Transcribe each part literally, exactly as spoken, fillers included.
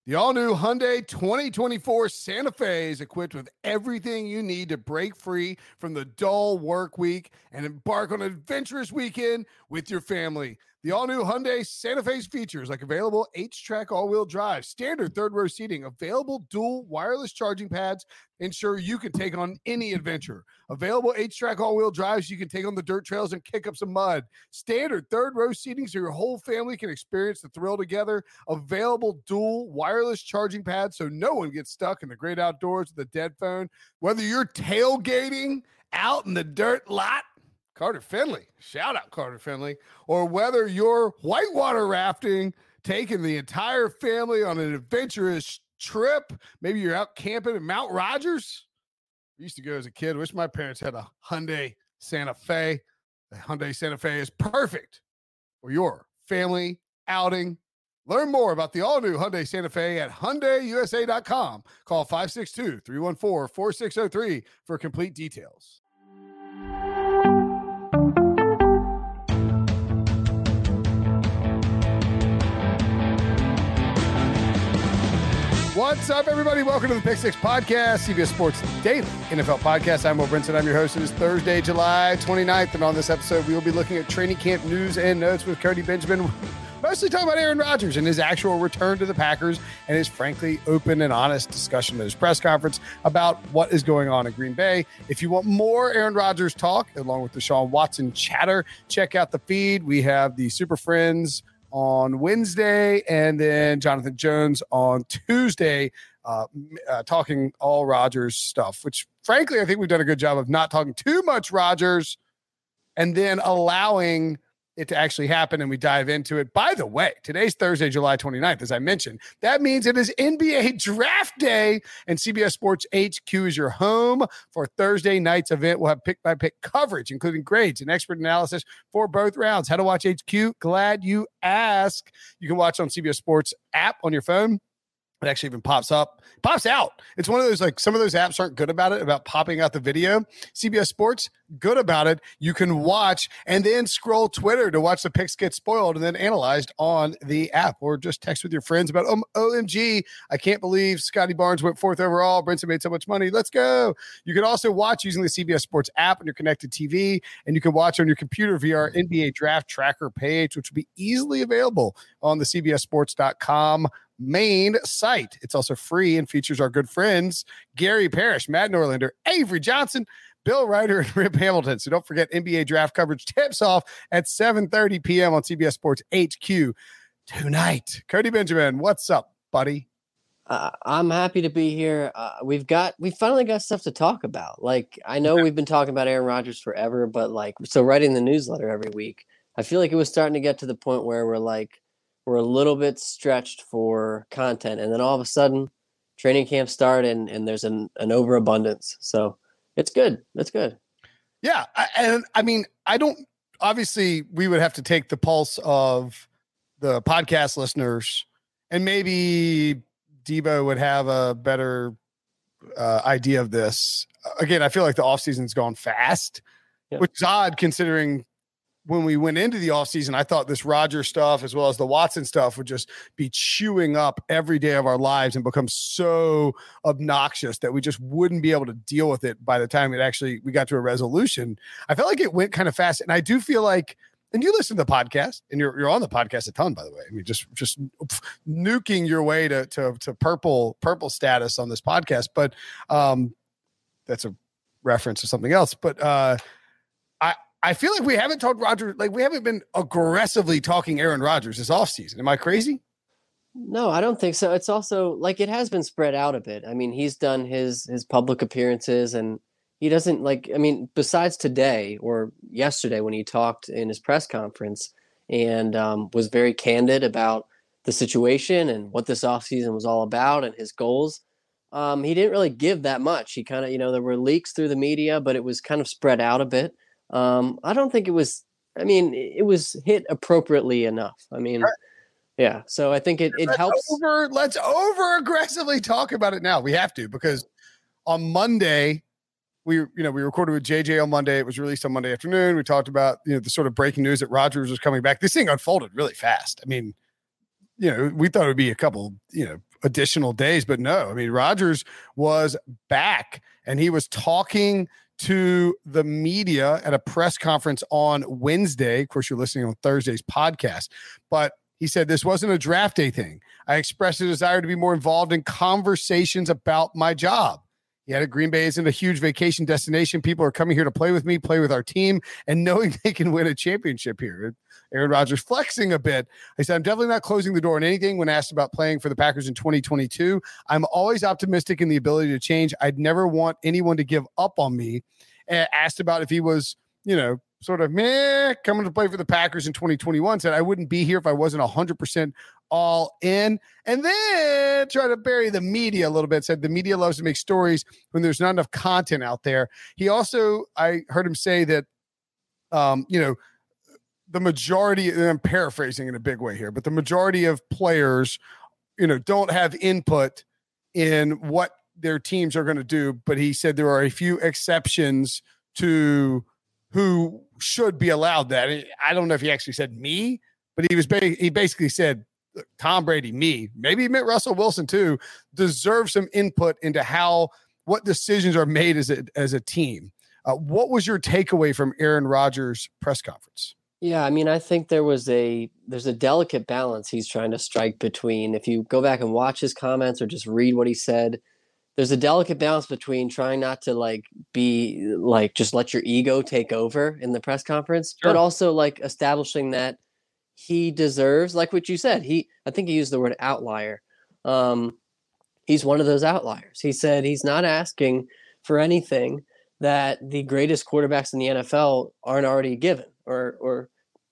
The all-new Hyundai twenty twenty-four Santa Fe is equipped with everything you need to break free from the dull work week and embark on an adventurous weekend with your family. The all-new Hyundai Santa Fe's features like available H-Track all-wheel drive, standard third-row seating, available dual wireless charging pads, ensure you can take on any adventure. Available H-Track all-wheel drives, you can take on the dirt trails and kick up some mud. Standard third-row seating so your whole family can experience the thrill together. Available dual wireless charging pads so no one gets stuck in the great outdoors with a dead phone. Whether you're tailgating out in the dirt lot, Carter Finley, shout out Carter Finley, or whether you're whitewater rafting, taking the entire family on an adventurous trip, maybe you're out camping in Mount Rogers. I used to go as a kid. Wish my parents had a Hyundai Santa Fe. The Hyundai Santa Fe is perfect for your family outing. Learn more about the all-new Hyundai Santa Fe at Hyundai U S A dot com. Call five six two, three one four, four six zero three for complete details. What's up, everybody? Welcome to the Pick Six Podcast, C B S Sports Daily N F L Podcast. I'm Will Brinson. I'm your host. It is Thursday, July twenty-ninth, and on this episode, we will be looking at training camp news and notes with Cody Benjamin, mostly talking about Aaron Rodgers and his actual return to the Packers and his frankly open and honest discussion at his press conference about what is going on in Green Bay. If you want more Aaron Rodgers talk, along with Deshaun Watson chatter, check out the feed. We have the Super Friends on Wednesday, and then Jonathan Jones on Tuesday, uh, uh, talking all Rodgers stuff, which frankly, I think we've done a good job of not talking too much Rodgers and then allowing it to actually happen, and we dive into it. By the way, today's Thursday, July twenty-ninth, as I mentioned. That means it is N B A Draft Day, and C B S Sports H Q is your home for Thursday night's event. We'll have pick-by-pick coverage, including grades and expert analysis for both rounds. How to watch H Q? Glad you asked. You can watch on C B S Sports app on your phone. It actually even pops up, pops out. It's one of those, like, some of those apps aren't good about it, about popping out the video. C B S Sports, good about it. You can watch and then scroll Twitter to watch the picks get spoiled and then analyzed on the app, or just text with your friends about, um, O M G, I can't believe Scotty Barnes went fourth overall. Brinson made so much money. Let's go. You can also watch using the C B S Sports app on your connected T V, and you can watch on your computer via our N B A Draft Tracker page, which will be easily available on the C B S Sports dot com main site. It's also free and features our good friends Gary Parrish, Matt Norlander, Avery Johnson, Bill Ryder, and Rip Hamilton. So don't forget, N B A draft coverage tips off at seven thirty p.m. on C B S Sports H Q tonight. Cody Benjamin, what's up, buddy? Uh, I'm happy to be here. Uh, we've got, we finally got stuff to talk about. Like, I know we've been talking about Aaron Rodgers forever, but like, so writing the newsletter every week, I feel like it was starting to get to the point where we're like, we're a little bit stretched for content. And then all of a sudden, training camp start and, and there's an, an overabundance. So it's good. It's good. Yeah. I, and I mean, I don't, obviously we would have to take the pulse of the podcast listeners, and maybe Debo would have a better uh, idea of this. Again, I feel like the offseason's gone fast, yeah. Which is odd considering when we went into the offseason, I thought this Rodgers stuff as well as the Watson stuff would just be chewing up every day of our lives and become so obnoxious that we just wouldn't be able to deal with it by the time it actually we got to a resolution. I felt like it went kind of fast, and I do feel like, and you listen to the podcast, and you're you're on the podcast a ton, by the way. I mean, just just nuking your way to to to purple purple status on this podcast, but um, that's a reference to something else. But uh, I. I feel like we haven't talked Rodgers, like we haven't been aggressively talking Aaron Rodgers this offseason. Am I crazy? No, I don't think so. It's also like it has been spread out a bit. I mean, he's done his his public appearances, and he doesn't like, I mean, besides today or yesterday when he talked in his press conference and um, was very candid about the situation and what this offseason was all about and his goals. Um, he didn't really give that much. He kind of, you know, there were leaks through the media, but it was kind of spread out a bit. Um, I don't think it was, I mean, it was hit appropriately enough. I mean, right. Yeah. So I think it, it let's helps. Over, let's over aggressively talk about it now. We have to, because on Monday, we, you know, we recorded with J J on Monday. It was released on Monday afternoon. We talked about, you know, the sort of breaking news that Rodgers was coming back. This thing unfolded really fast. I mean, you know, we thought it would be a couple, you know, additional days. But no, I mean, Rodgers was back and he was talking to the media at a press conference on Wednesday. Of course, you're listening on Thursday's podcast, but he said this wasn't a draft day thing. I expressed a desire to be more involved in conversations about my job. He had a Green Bay isn't a huge vacation destination. People are coming here to play with me, play with our team, and knowing they can win a championship here. Aaron Rodgers flexing a bit. I said, I'm definitely not closing the door on anything when asked about playing for the Packers in twenty twenty-two. I'm always optimistic in the ability to change. I'd never want anyone to give up on me. And asked about if he was, you know, sort of meh, coming to play for the Packers in twenty twenty-one, said I wouldn't be here if I wasn't one hundred percent all in. And then try to bury the media a little bit, said the media loves to make stories when there's not enough content out there. He also, I heard him say that, um, you know, the majority, and I'm paraphrasing in a big way here, but the majority of players, you know, don't have input in what their teams are going to do. But he said there are a few exceptions to who should be allowed that. I don't know if he actually said me, but he was ba- he basically said Tom Brady, me, maybe Mitt Russell Wilson too, deserve some input into how what decisions are made as a as a team. Uh, what was your takeaway from Aaron Rodgers' press conference? Yeah, I mean, I think there was a there's a delicate balance he's trying to strike between. If you go back and watch his comments or just read what he said, there's a delicate balance between trying not to like be like just let your ego take over in the press conference, sure, but also like establishing that he deserves, like what you said, he I think he used the word outlier. Um, he's one of those outliers. He said he's not asking for anything that the greatest quarterbacks in the N F L aren't already given or or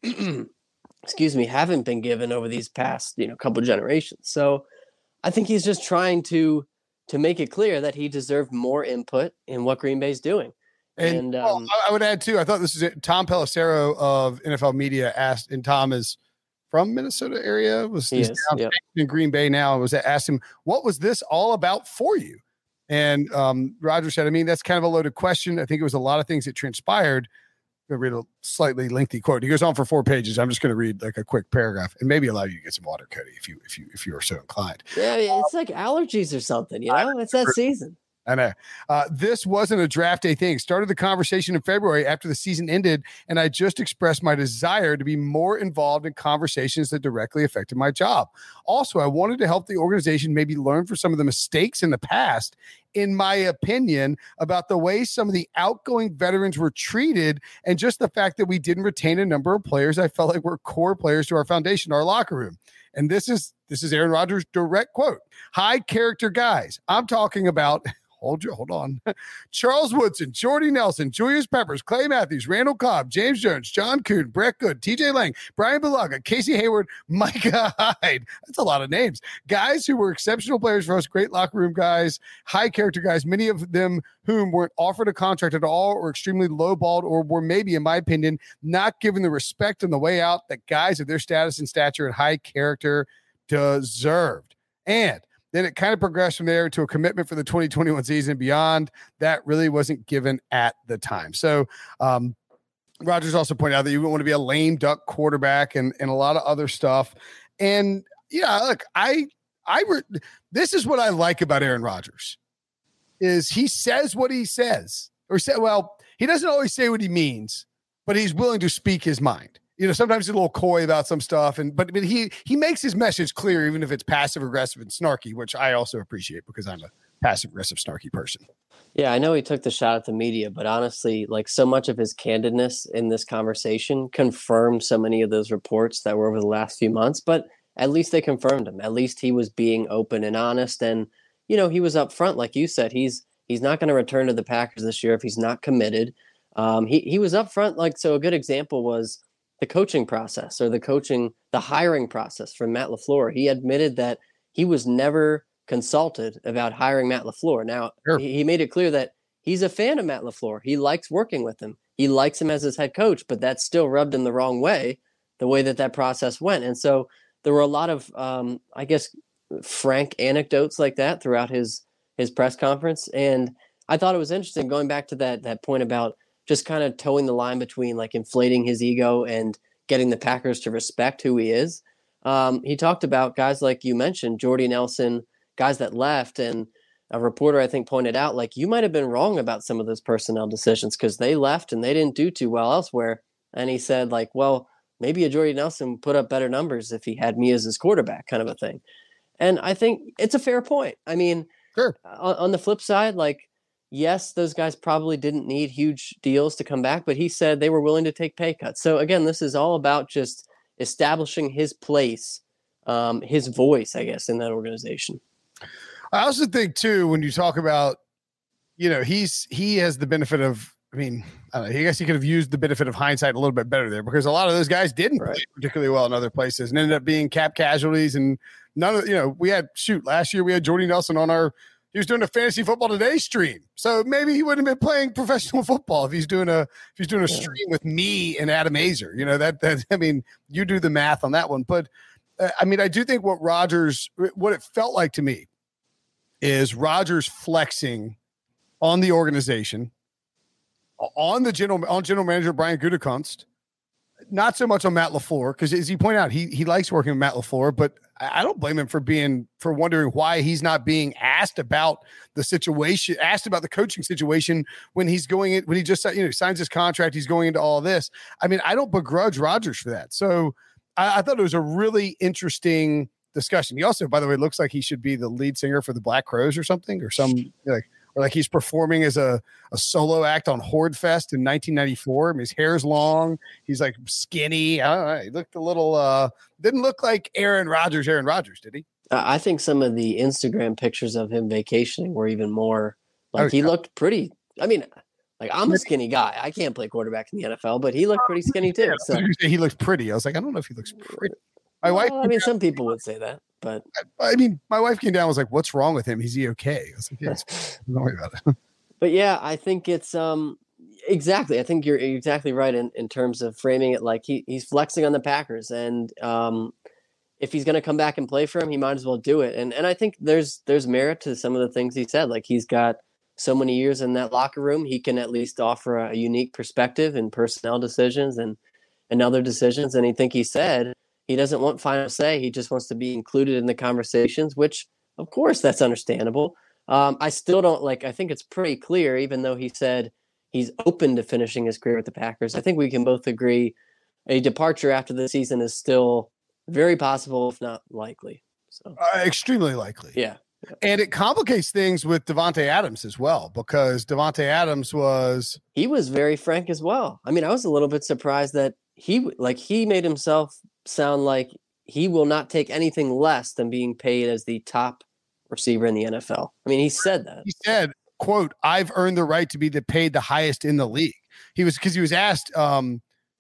excuse me, haven't been given over these past, you know, couple generations. So I think he's just trying to to make it clear that he deserved more input in what Green Bay's doing. And, and um, well, I would add too, I thought this is it. Tom Pelissero of N F L Media asked, and Tom is from Minnesota area, was he is, yep. in Green Bay now, was asked him, what was this all about for you? And um, Roger said, I mean, that's kind of a loaded question. I think it was a lot of things that transpired. I'm going to read a slightly lengthy quote. He goes on for four pages. I'm just going to read like a quick paragraph and maybe allow you to get some water, Cody, if you if you if you are so inclined. Yeah, it's like allergies or something, you know. It's that season. I know. Uh, this wasn't a draft day thing. Started the conversation in February after the season ended, and I just expressed my desire to be more involved in conversations that directly affected my job. Also, I wanted to help the organization maybe learn from some of the mistakes in the past, in my opinion, about the way some of the outgoing veterans were treated and just the fact that we didn't retain a number of players I felt like were core players to our foundation, our locker room. And this is this is Aaron Rodgers' direct quote. High character guys. I'm talking about... Hold you, hold on. Charles Woodson, Jordy Nelson, Julius Peppers, Clay Matthews, Randall Cobb, James Jones, John Kuhn, Brett Good, T J Lang, Brian Bulaga, Casey Hayward, Micah Hyde. That's a lot of names. Guys who were exceptional players for us, great locker room guys, high character guys, many of them whom weren't offered a contract at all or extremely lowballed or were maybe, in my opinion, not given the respect on the way out that guys of their status and stature and high character deserved. And then it kind of progressed from there to a commitment for the twenty twenty-one season and beyond. That really wasn't given at the time. So um, Rodgers also pointed out that you wouldn't want to be a lame duck quarterback and, and a lot of other stuff. And yeah, look, I, I, re- this is what I like about Aaron Rodgers is he says what he says or say, well, he doesn't always say what he means, but he's willing to speak his mind. You know, sometimes he's a little coy about some stuff, and but, but he he makes his message clear, even if it's passive aggressive and snarky, which I also appreciate because I'm a passive aggressive snarky person. Yeah, I know he took the shot at the media, but honestly, like so much of his candidness in this conversation confirmed so many of those reports that were over the last few months. But at least they confirmed him. At least he was being open and honest, and you know he was upfront, like you said. He's he's not going to return to the Packers this year if he's not committed. Um, he he was upfront. Like so, a good example was the coaching process or the coaching, the hiring process for Matt LaFleur. He admitted that he was never consulted about hiring Matt LaFleur. Now, sure. he, he made it clear that he's a fan of Matt LaFleur. He likes working with him. He likes him as his head coach, but that still rubbed him the wrong way, the way that that process went. And so there were a lot of, um, I guess, frank anecdotes like that throughout his his press conference. And I thought it was interesting going back to that that point about just kind of towing the line between like inflating his ego and getting the Packers to respect who he is. Um, he talked about guys like you mentioned, Jordy Nelson, guys that left. And a reporter, I think, pointed out, like, you might have been wrong about some of those personnel decisions because they left and they didn't do too well elsewhere. And he said, like, well, maybe a Jordy Nelson put up better numbers if he had me as his quarterback, kind of a thing. And I think it's a fair point. I mean, sure. on, on the flip side, like, yes, those guys probably didn't need huge deals to come back, but he said they were willing to take pay cuts. So again, this is all about just establishing his place, um, his voice, I guess, in that organization. I also think too, when you talk about, you know, he's, he has the benefit of, I mean, I, don't know, I guess he could have used the benefit of hindsight a little bit better there because a lot of those guys didn't right. play particularly well in other places and ended up being cap casualties. And none of, you know, we had, shoot, last year we had Jordy Nelson on our, he was doing a Fantasy Football Today stream. So maybe he wouldn't have been playing professional football if he's doing a, if he's doing a yeah. stream with me and Adam Azer, you know, that, that, I mean, you do the math on that one. But uh, I mean, I do think what Rodgers, what it felt like to me is Rodgers flexing on the organization, on the general, on general manager Brian Gutekunst, not so much on Matt LaFleur, because as you point out, he he likes working with Matt LaFleur, but I don't blame him for being for wondering why he's not being asked about the situation, asked about the coaching situation when he's going in, when he just you know signs his contract, he's going into all this. I mean, I don't begrudge Rodgers for that. So I, I thought it was a really interesting discussion. He also, by the way, looks like he should be the lead singer for the Black Crowes or something, or some like. Or like he's performing as a, a solo act on Horde Fest in nineteen ninety-four. I mean, his hair's long. He's like skinny. I don't know. He looked a little, uh, didn't look like Aaron Rodgers, Aaron Rodgers, did he? Uh, I think some of the Instagram pictures of him vacationing were even more like oh, he yeah. looked pretty. I mean, like I'm a skinny guy. I can't play quarterback in the N F L, but he looked pretty skinny too. Yeah, so he looks pretty. I was like, I don't know if he looks pretty. My well, wife, I mean, some people would say that, but I, I mean, my wife came down and was like, what's wrong with him? Is he okay? I was like, yes, don't worry about it. But yeah, I think it's um exactly. I think you're exactly right in, in terms of framing it like he, he's flexing on the Packers, and um, if he's going to come back and play for him, he might as well do it. And and I think there's there's merit to some of the things he said. Like he's got so many years in that locker room, he can at least offer a, a unique perspective in personnel decisions and and other decisions. And I think he said he doesn't want final say. He just wants to be included in the conversations, which of course that's understandable. Um, I still don't like, I think it's pretty clear, even though he said he's open to finishing his career with the Packers. I think we can both agree a departure after the season is still very possible, if not likely. So uh, extremely likely. Yeah. yeah. And it complicates things with Davante Adams as well, because Davante Adams was, he was very frank as well. I mean, I was a little bit surprised that he, like he made himself sound like he will not take anything less than being paid as the top receiver in the N F L. I mean, he said that. He said, quote, I've earned the right to be the paid the highest in the league. He was, because he was asked, um,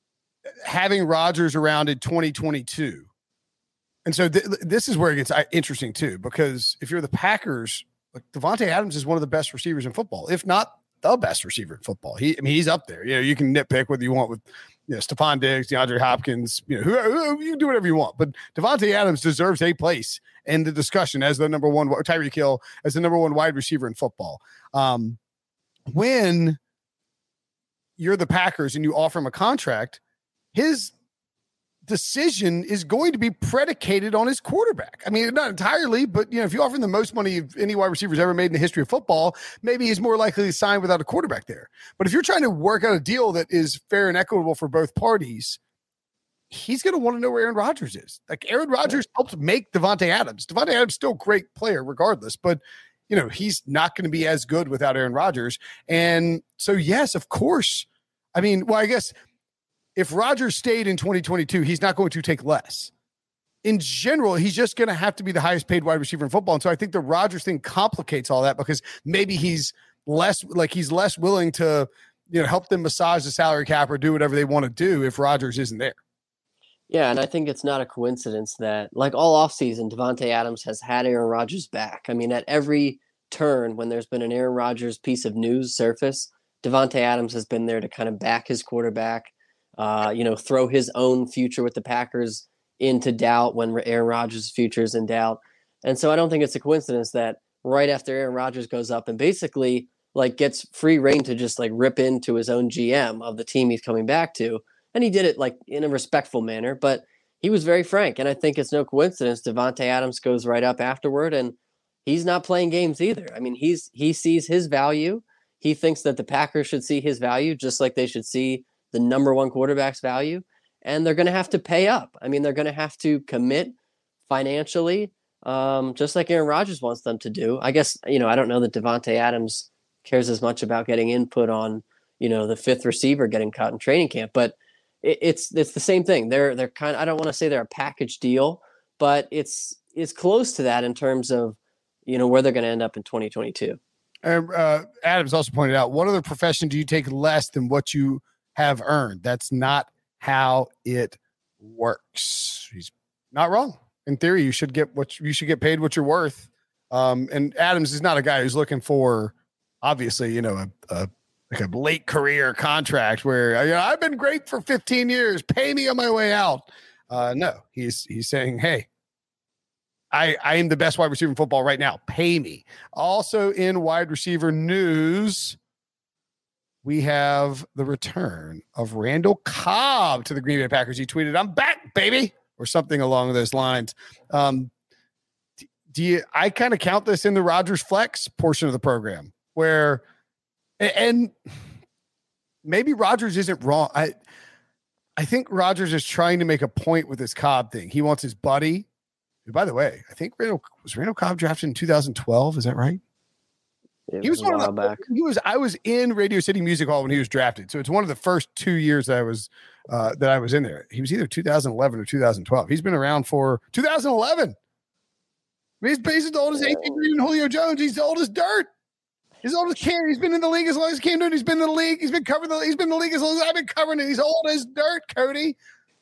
having Rodgers around in twenty twenty-two. And so th- this is where it gets interesting too, because if you're the Packers, like Davante Adams is one of the best receivers in football, if not the best receiver in football. He, I mean, he's up there. You know, you can nitpick whether you want with, you know, Stephon Diggs, DeAndre Hopkins, you know, who, who you can do whatever you want, but Davante Adams deserves a place in the discussion as the number one, Tyreek Hill as the number one wide receiver in football. Um, when you're the Packers and you offer him a contract, his decision is going to be predicated on his quarterback. I mean, not entirely, but you know, if you offer him the most money of any wide receivers ever made in the history of football, maybe he's more likely to sign without a quarterback there. But if you're trying to work out a deal that is fair and equitable for both parties, he's going to want to know where Aaron Rodgers is. Like Aaron Rodgers helped make Davante Adams. Davante Adams still a great player regardless, but you know, he's not going to be as good without Aaron Rodgers. And so, yes, of course. I mean, well, I guess if Rodgers stayed in twenty twenty-two, he's not going to take less. In general, he's just going to have to be the highest paid wide receiver in football. And so I think the Rodgers thing complicates all that because maybe he's less like he's less willing to, you know, help them massage the salary cap or do whatever they want to do if Rodgers isn't there. Yeah, and I think it's not a coincidence that, like all offseason, Davante Adams has had Aaron Rodgers back. I mean, at every turn when there's been an Aaron Rodgers piece of news surface, Davante Adams has been there to kind of back his quarterback, uh, you know, throw his own future with the Packers into doubt when Aaron Rodgers' future is in doubt. And so I don't think it's a coincidence that right after Aaron Rodgers goes up and basically like gets free reign to just like rip into his own G M of the team he's coming back to. And he did it like in a respectful manner, but he was very frank. And I think it's no coincidence Davante Adams goes right up afterward. And he's not playing games either. I mean, he's he sees his value. He thinks that the Packers should see his value just like they should see the number one quarterback's value. And they're going to have to pay up. I mean, they're going to have to commit financially, um, just like Aaron Rodgers wants them to do. I guess, you know, I don't know that Devontae Adams cares as much about getting input on, you know, the fifth receiver getting cut in training camp, but it, it's it's the same thing. They're they're kind of, I don't want to say they're a package deal, but it's it's close to that in terms of, you know, where they're going to end up in twenty twenty-two. And uh, Adams also pointed out, what other profession do you take less than what you have earned? That's not how it works. He's not wrong. In theory, you should get what you should get paid what you're worth. Um, and Adams is not a guy who's looking for, obviously, you know, a, a like a late career contract where, you know, I've been great for fifteen years. Pay me on my way out. Uh, no, he's he's saying, hey, I I am the best wide receiver in football right now. Pay me. Also in wide receiver news, we have the return of Randall Cobb to the Green Bay Packers. He tweeted, "I'm back, baby," or something along those lines. Um, do you? I kind of count this in the Rodgers flex portion of the program, where, and maybe Rodgers isn't wrong. I, I think Rodgers is trying to make a point with this Cobb thing. He wants his buddy. And by the way, I think Randall was Randall Cobb drafted in two thousand twelve. Is that right? It he was, was one of the, back. he was, I was in Radio City Music Hall when he was drafted. So it's one of the first two years that I was, uh, that I was in there. He was either two thousand eleven or two thousand twelve. He's been around for two thousand eleven. I mean, he's, he's as old as A J Green and Julio Jones. He's old as dirt. He's old as Cam. He's been in the league as long as Cam Newton. He's been in the league. He's been covering the, he's been in the league as long as I've been covering it. He's old as dirt, Cody.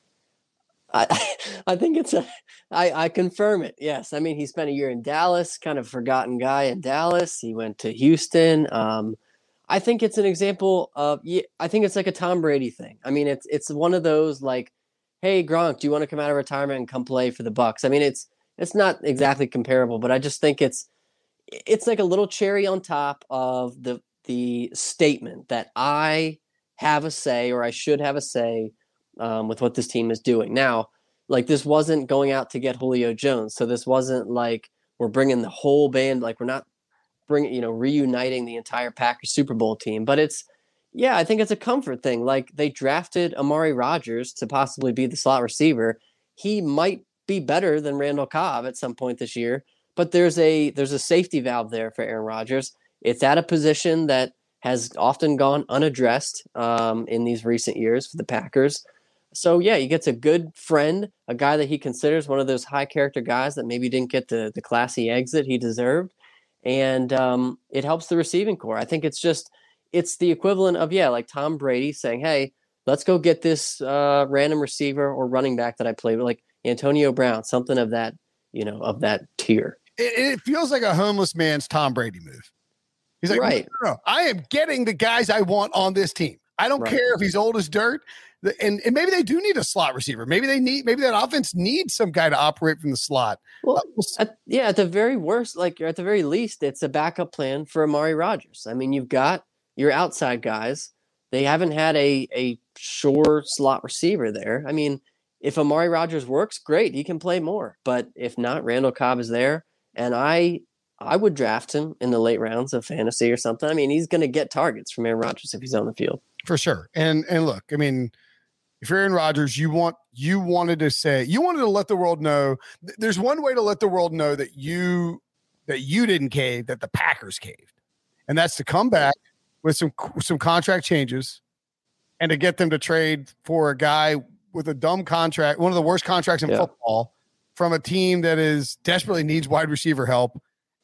I, I think it's a, I, I confirm it. Yes. I mean, he spent a year in Dallas, kind of forgotten guy in Dallas. He went to Houston. Um, I think it's an example of, I think it's like a Tom Brady thing. I mean, it's, it's one of those like, hey, Gronk, do you want to come out of retirement and come play for the Bucks? I mean, it's, it's not exactly comparable, but I just think it's, it's like a little cherry on top of the, the statement that I have a say, or I should have a say, Um, with what this team is doing. Now, like, this wasn't going out to get Julio Jones. So this wasn't like we're bringing the whole band, like we're not bringing, you know, reuniting the entire Packers Super Bowl team. But it's, yeah, I think it's a comfort thing. Like, they drafted Amari Rodgers to possibly be the slot receiver. He might be better than Randall Cobb at some point this year, but there's a there's a safety valve there for Aaron Rodgers. It's at a position that has often gone unaddressed um, in these recent years for the Packers. So, yeah, he gets a good friend, a guy that he considers one of those high-character guys that maybe didn't get the, the classy exit he deserved. And um, it helps the receiving core. I think it's just – it's the equivalent of, yeah, like Tom Brady saying, hey, let's go get this uh, random receiver or running back that I play with, like Antonio Brown, something of that, you know, of that tier. It, it feels like a homeless man's Tom Brady move. He's like, right. no, no, no, I am getting the guys I want on this team. I don't right. care if he's old as dirt. And, and maybe they do need a slot receiver. Maybe they need, maybe that offense needs some guy to operate from the slot. Well, at, yeah, at the very worst, like at the very least, it's a backup plan for Amari Rodgers. I mean, you've got your outside guys. They haven't had a, a sure slot receiver there. I mean, if Amari Rodgers works, great. He can play more. But if not, Randall Cobb is there. And I, I would draft him in the late rounds of fantasy or something. I mean, he's going to get targets from Aaron Rodgers if he's on the field. For sure. And, and look, I mean, if you're Aaron Rodgers, you want you wanted to say you wanted to let the world know. There's one way to let the world know that you that you didn't cave, that the Packers caved, and that's to come back with some some contract changes, and to get them to trade for a guy with a dumb contract, one of the worst contracts in yeah. football, from a team that is desperately needs wide receiver help,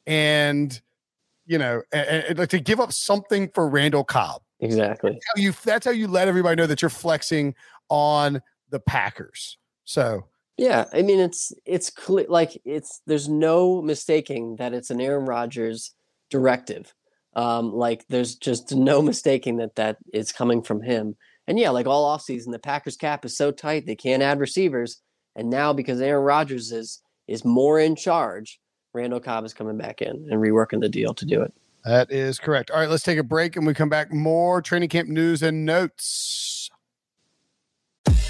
and you know, and, and, like to give up something for Randall Cobb. Exactly. That's how you that's how you let everybody know that you're flexing on the Packers. So yeah, I mean it's it's clear, like it's there's no mistaking that it's an Aaron Rodgers directive. Um, like there's just no mistaking that that is coming from him. And yeah, like all offseason, the Packers cap is so tight they can't add receivers. And now because Aaron Rodgers is is more in charge, Randall Cobb is coming back in and reworking the deal to do it. That is correct. All right, let's take a break and we come back. More training camp news and notes.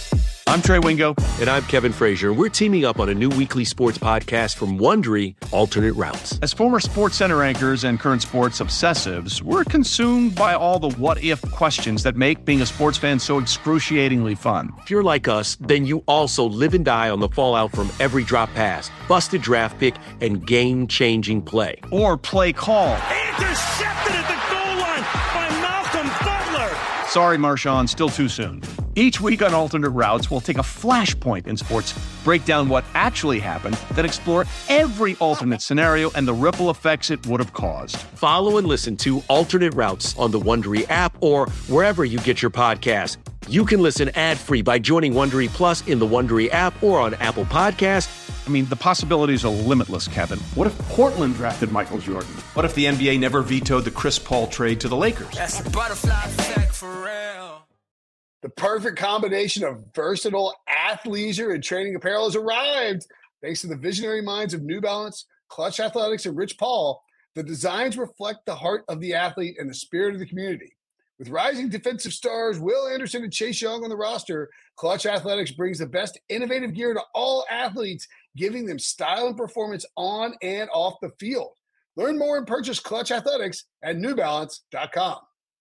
I'm Trey Wingo. And I'm Kevin Frazier. We're teaming up on a new weekly sports podcast from Wondery, Alternate Routes. As former Sports Center anchors and current sports obsessives, we're consumed by all the what-if questions that make being a sports fan so excruciatingly fun. If you're like us, then you also live and die on the fallout from every drop pass, busted draft pick, and game-changing play. Or play call. Intercepted at the goal line by Malcolm Butler. Sorry, Marshawn, still too soon. Each week on Alternate Routes, we'll take a flashpoint in sports, break down what actually happened, then explore every alternate scenario and the ripple effects it would have caused. Follow and listen to Alternate Routes on the Wondery app or wherever you get your podcasts. You can listen ad-free by joining Wondery Plus in the Wondery app or on Apple Podcasts. I mean, the possibilities are limitless, Kevin. What if Portland drafted Michael Jordan? What if the N B A never vetoed the Chris Paul trade to the Lakers? That's a butterfly effect for real. The perfect combination of versatile athleisure and training apparel has arrived. Thanks to the visionary minds of New Balance, Clutch Athletics, and Rich Paul, the designs reflect the heart of the athlete and the spirit of the community. With rising defensive stars Will Anderson and Chase Young on the roster, Clutch Athletics brings the best innovative gear to all athletes, giving them style and performance on and off the field. Learn more and purchase Clutch Athletics at new balance dot com.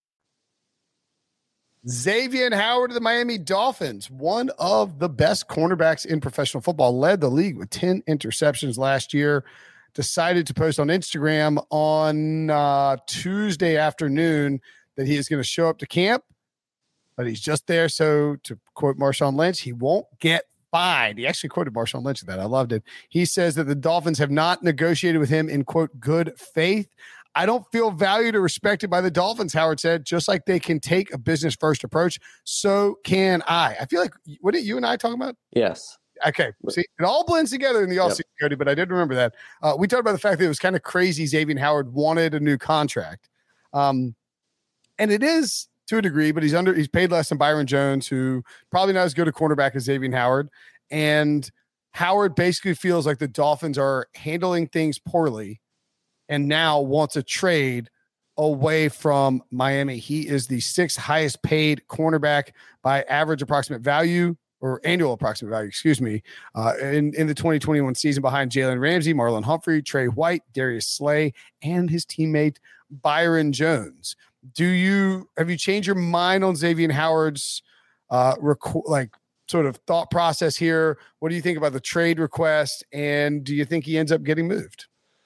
Xavier Howard of the Miami Dolphins, one of the best cornerbacks in professional football, led the league with ten interceptions last year, decided to post on Instagram on uh, Tuesday afternoon that he is going to show up to camp, but he's just there. So to quote Marshawn Lynch, he won't get fined. He actually quoted Marshawn Lynch in that. I loved it. He says that the Dolphins have not negotiated with him in quote good faith. I don't feel valued or respected by the Dolphins, Howard said. Just like they can take a business first approach, so can I. I feel like, what did you and I talk about? Yes. Okay. See, it all blends together in the offseason, yep. Cody, but I did remember that. Uh, we talked about the fact that it was kind of crazy Xavier Howard wanted a new contract. Um, and it is to a degree, but he's under, he's paid less than Byron Jones, who probably not as good a cornerback as Xavier Howard. And Howard basically feels like the Dolphins are handling things poorly and now wants a trade away from Miami. He is the sixth highest paid cornerback by average approximate value or annual approximate value, excuse me, uh, in, in the twenty twenty-one season behind Jalen Ramsey, Marlon Humphrey, Trey White, Darius Slay, and his teammate Byron Jones. Do you, have you changed your mind on Xavier Howard's uh, rec- like sort of thought process here? What do you think about the trade request? And do you think he ends up getting moved?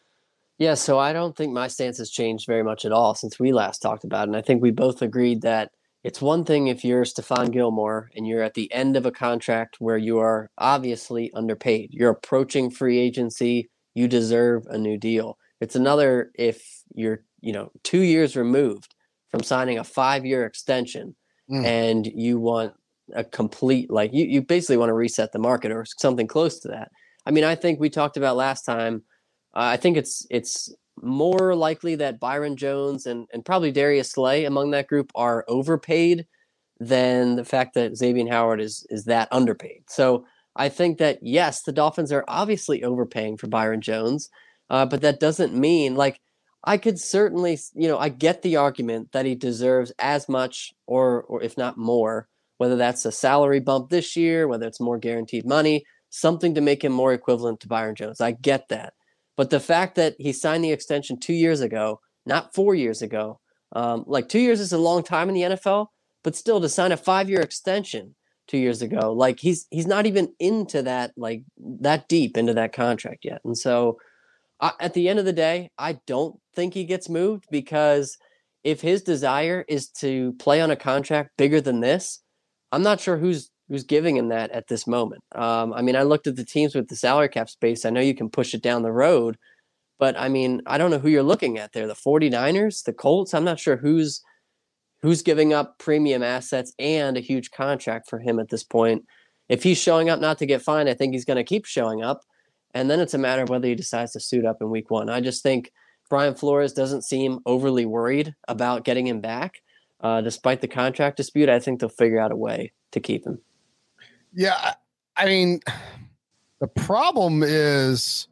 Yeah, so I don't think my stance has changed very much at all since we last talked about it. And I think we both agreed that it's one thing if you're Stephon Gilmore and you're at the end of a contract where you are obviously underpaid. You're approaching free agency. You deserve a new deal. It's another if you're, you know, two years removed from signing a five-year extension mm. and you want a complete, like you, you basically want to reset the market or something close to that. I mean, I think we talked about last time, Uh, I think it's it's more likely that Byron Jones and, and probably Darius Slay among that group are overpaid than the fact that Xavier Howard is is that underpaid. So I think that, yes, the Dolphins are obviously overpaying for Byron Jones, uh, but that doesn't mean, like, I could certainly, you know, I get the argument that he deserves as much or or if not more, whether that's a salary bump this year, whether it's more guaranteed money, something to make him more equivalent to Byron Jones. I get that. But the fact that he signed the extension two years ago, not four years ago, um, like two years is a long time in the N F L, but still to sign a five-year extension two years ago, like he's he's not even into that, like that deep into that contract yet. And so uh, at the end of the day, I don't think he gets moved because if his desire is to play on a contract bigger than this, I'm not sure who's who's giving him that at this moment. Um, I mean, I looked at the teams with the salary cap space. I know you can push it down the road, but I mean, I don't know who you're looking at there. The 49ers, the Colts, I'm not sure who's who's giving up premium assets and a huge contract for him at this point. If he's showing up not to get fined, I think he's going to keep showing up. And then it's a matter of whether he decides to suit up in week one. I just think Brian Flores doesn't seem overly worried about getting him back. Uh, despite the contract dispute, I think they'll figure out a way to keep him. Yeah, I mean, the problem is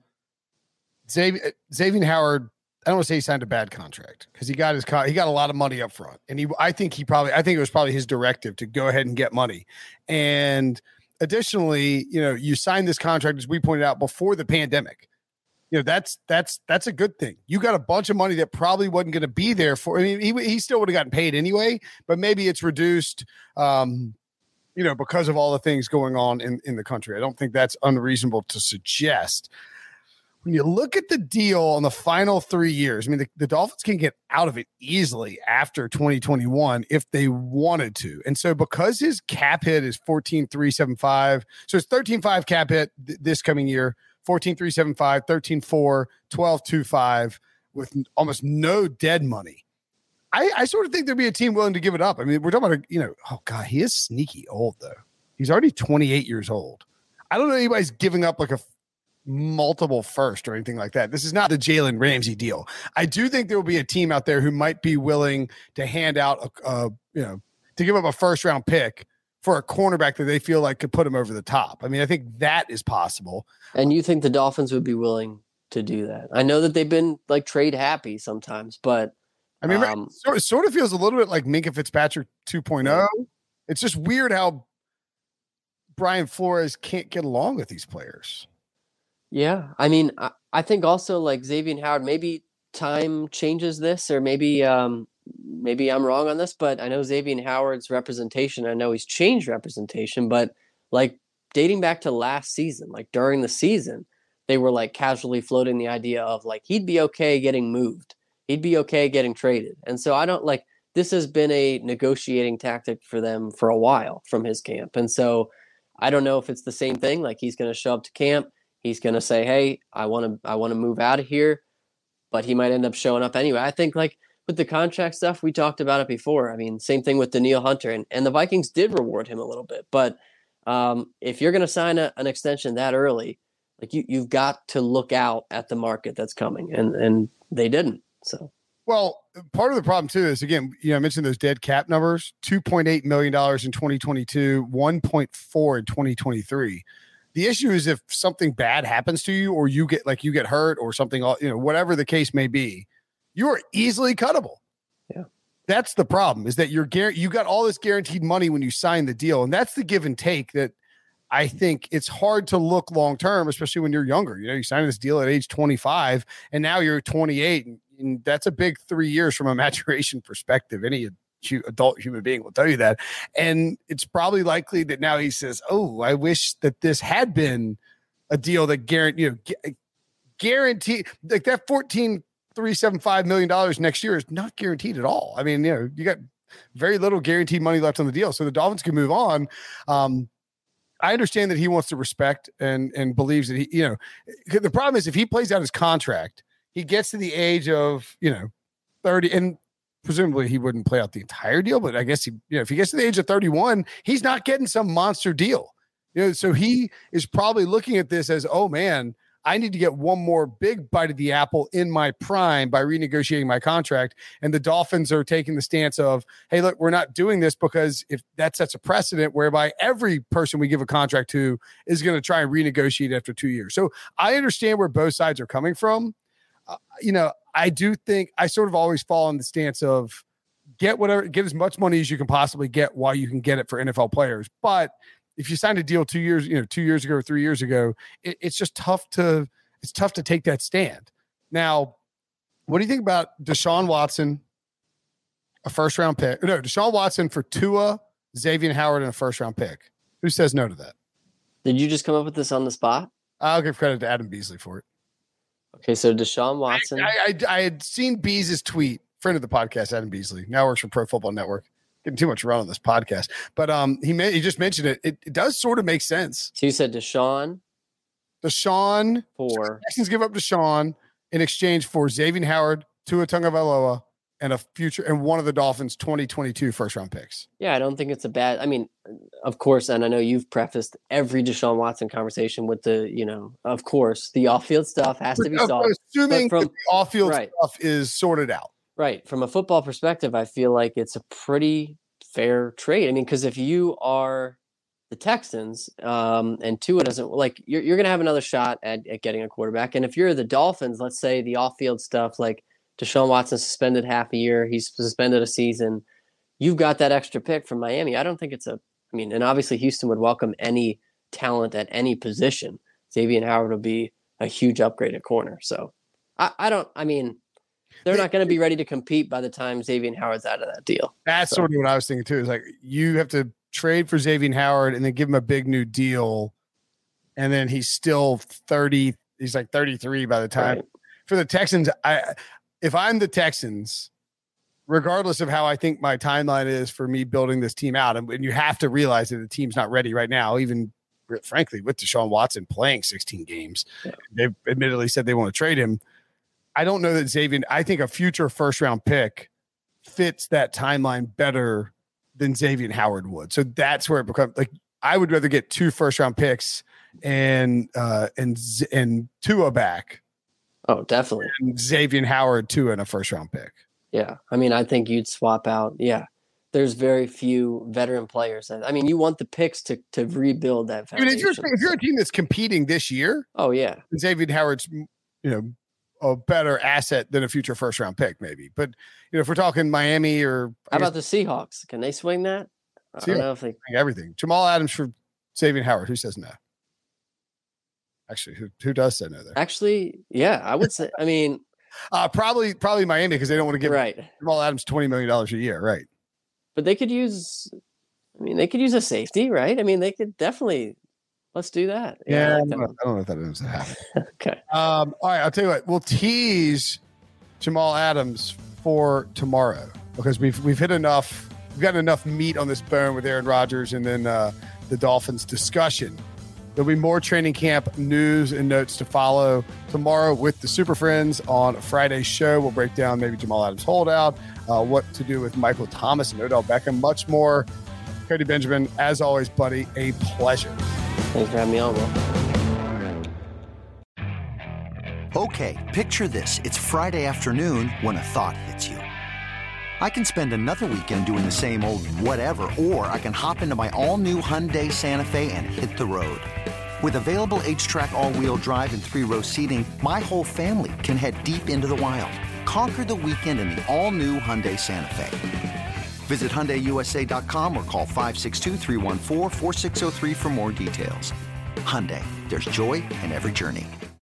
Xavier, Xavier Howard. I don't want to say he signed a bad contract because he got his he got a lot of money up front, and he. I think he probably. I think it was probably his directive to go ahead and get money. And additionally, you know, you signed this contract, as we pointed out, before the pandemic. You know, that's that's that's a good thing. You got a bunch of money that probably wasn't going to be there for. I mean, he he still would have gotten paid anyway, but maybe it's reduced, um, you know, because of all the things going on in, in the country. I don't think that's unreasonable to suggest. When you look at the deal on the final three years, I mean, the, the Dolphins can get out of it easily after twenty twenty-one if they wanted to. And so because his cap hit is fourteen three seventy-five, so it's thirteen five cap hit th- this coming year, fourteen three seventy-five, thirteen four, twelve twenty-five with almost no dead money. I, I sort of think there'd be a team willing to give it up. I mean, we're talking about, a, you know, oh God, he is sneaky old though. He's already twenty-eight years old. I don't know anybody's giving up like a multiple first or anything like that. This is not the Jalen Ramsey deal. I do think there will be a team out there who might be willing to hand out a, a you know, to give up a first round pick for a cornerback that they feel like could put him over the top. I mean, I think that is possible. And you think the Dolphins would be willing to do that? I know that they've been like trade happy sometimes, but I mean, um, it sort of feels a little bit like Minkah Fitzpatrick two point oh. It's just weird how Brian Flores can't get along with these players. Yeah, I mean, I, I think also like Xavier Howard, maybe time changes this, or maybe um, maybe I'm wrong on this, but I know Xavier Howard's representation, I know he's changed representation, but like dating back to last season, like during the season, they were like casually floating the idea of like he'd be okay getting moved, he'd be okay getting traded, and so I don't like this has been a negotiating tactic for them for a while from his camp, and so I don't know if it's the same thing. Like he's going to show up to camp. He's going to say, hey, I want to I want to move out of here, but he might end up showing up anyway. I think like with the contract stuff, we talked about it before. I mean, same thing with Danielle Hunter, and, and the Vikings did reward him a little bit. But um, if you're going to sign a, an extension that early, like you, you've got to look out at the market that's coming, and, and they didn't. So, well, part of the problem too is, again, you know, I mentioned those dead cap numbers, two point eight million dollars in twenty twenty-two, one point four in twenty twenty-three. The issue is if something bad happens to you, or you get like you get hurt or something, you know, whatever the case may be, you are easily cuttable. Yeah. That's the problem, is that you're gar- you got all this guaranteed money when you sign the deal. And that's the give and take that I think it's hard to look long term, especially when you're younger. You know, you sign this deal at age twenty-five and now you're twenty-eight. And, and that's a big three years from a maturation perspective. Any adult human being will tell you that. And it's probably likely that now he says, oh, I wish that this had been a deal that guarantee, you know, gu- guarantee like that fourteen three seventy-five million dollars next year is not guaranteed at all. I mean, you know, you got very little guaranteed money left on the deal. So the Dolphins can move on. Um, I understand that he wants to respect and, and believes that he, you know, the problem is if he plays out his contract, he gets to the age of, you know, thirty, and presumably he wouldn't play out the entire deal, but I guess he, you know, if he gets to the age of thirty-one, he's not getting some monster deal. You know, so he is probably looking at this as, oh man, I need to get one more big bite of the apple in my prime by renegotiating my contract. And the Dolphins are taking the stance of, hey, look, we're not doing this because if that sets a precedent whereby every person we give a contract to is going to try and renegotiate after two years. So I understand where both sides are coming from. Uh, you know, I do think I sort of always fall on the stance of get whatever, get as much money as you can possibly get while you can get it for N F L players. But if you signed a deal two years, you know, two years ago or three years ago, it, it's just tough to, it's tough to take that stand. Now, what do you think about Deshaun Watson, a first round pick? No, Deshaun Watson for Tua, Xavier Howard, and a first round pick. Who says no to that? Did you just come up with this on the spot? I'll give credit to Adam Beasley for it. Okay, so Deshaun Watson. I, I, I, I had seen Bees' tweet, friend of the podcast, Adam Beasley, now works for Pro Football Network. Getting too much run on this podcast, but um, he may, he just mentioned it. it. It does sort of make sense. So you said Deshaun, Deshaun for Texans give up Deshaun in exchange for Xavier Howard, Tua Tagovailoa, and a future and one of the Dolphins' twenty twenty-two first round picks. Yeah, I don't think it's a bad. I mean, of course, and I know you've prefaced every Deshaun Watson conversation with the, you know, of course, the off-field stuff has to be solved. Assuming from, that the off-field right. stuff is sorted out. Right. From a football perspective, I feel like it's a pretty fair trade. I mean, because if you are the Texans um, and Tua doesn't, like, you're, you're going to have another shot at, at getting a quarterback. And if you're the Dolphins, let's say the off-field stuff, like Deshaun Watson suspended half a year, he's suspended a season, you've got that extra pick from Miami. I don't think it's a, I mean, and obviously Houston would welcome any talent at any position, Xavier Howard will be a huge upgrade at corner. So I, I don't, I mean, they're not going to be ready to compete by the time Xavier Howard's out of that deal. That's so. sort of what I was thinking too. Is like you have to trade for Xavier Howard and then give him a big new deal, and then he's still thirty. He's like thirty-three by the time. Right. For the Texans, I if I'm the Texans, regardless of how I think my timeline is for me building this team out, and, and you have to realize that the team's not ready right now, even frankly with Deshaun Watson playing sixteen games. Yeah. They've admittedly said they want to trade him. I don't know that Xavier, I think a future first round pick fits that timeline better than Xavier Howard would. So that's where it becomes like, I would rather get two first round picks and, uh, and, and Tua back. Oh, definitely. And Xavier Howard, Tua, and a first round pick. Yeah. I mean, I think you'd swap out. Yeah. There's very few veteran players. That, I mean, you want the picks to, to rebuild that foundation. I mean, if you're, if you're a team that's competing this year. Oh yeah. Xavier Howard's, you know, a better asset than a future first round pick, maybe. But you know, if we're talking Miami or how about the Seahawks? Can they swing that? I Seahawks, don't know if they everything. Jamal Adams for Xavier Howard. Who says no? Actually, who who does say no there? Actually, yeah, I would say. I mean, uh, probably probably Miami because they don't want to give right. Jamal Adams twenty million dollars a year, right? But they could use. I mean, they could use a safety, right? I mean, they could definitely. Let's do that. Yeah, yeah I, like that. I don't know if that ends up happening. Okay. Um, all right, I'll tell you what. We'll tease Jamal Adams for tomorrow because we've we've hit enough. We've got enough meat on this bone with Aaron Rodgers and then uh, the Dolphins discussion. There'll be more training camp news and notes to follow tomorrow with the Super Friends on Friday's show. We'll break down maybe Jamal Adams' holdout, uh, what to do with Michael Thomas and Odell Beckham, much more. Cody Benjamin, as always, buddy, a pleasure. Thanks for having me on, bro. Okay, picture this. It's Friday afternoon when a thought hits you. I can spend another weekend doing the same old whatever, or I can hop into my all-new Hyundai Santa Fe and hit the road. With available H-Track all-wheel drive and three-row seating, my whole family can head deep into the wild. Conquer the weekend in the all-new Hyundai Santa Fe. Visit Hyundai U S A dot com or call five six two, three one four, four six zero three for more details. Hyundai, there's joy in every journey.